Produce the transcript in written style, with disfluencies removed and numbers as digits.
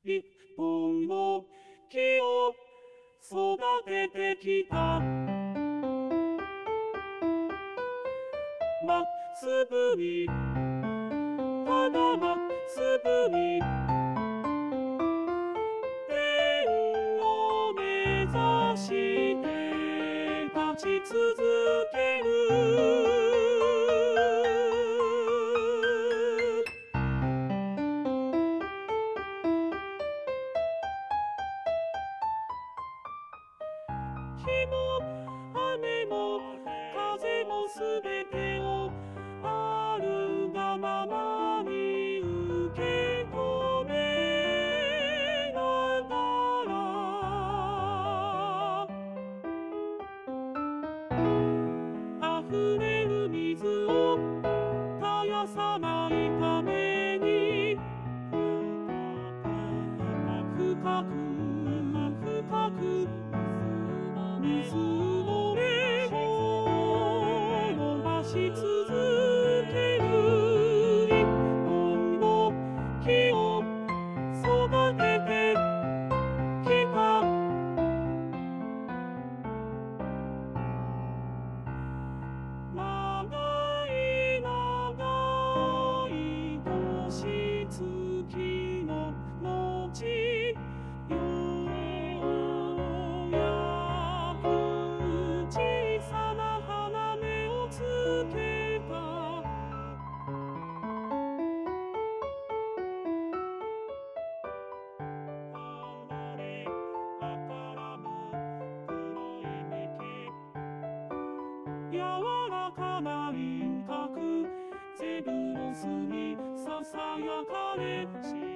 一本の木を育ててきた。まっすぐに、ただまっすぐに、天を目指して立ち続ける。日も雨も風もすべてをあるがままに受け止めながら、溢れる水を絶やさないために深く深く水の根を伸ばし続ける。一本の木を育ててきた。長い長い年月の後、ようやく小さな花芽をつけた。離れ赤らむ黒い幹、柔らかな輪郭、ゼブロスにささやかれし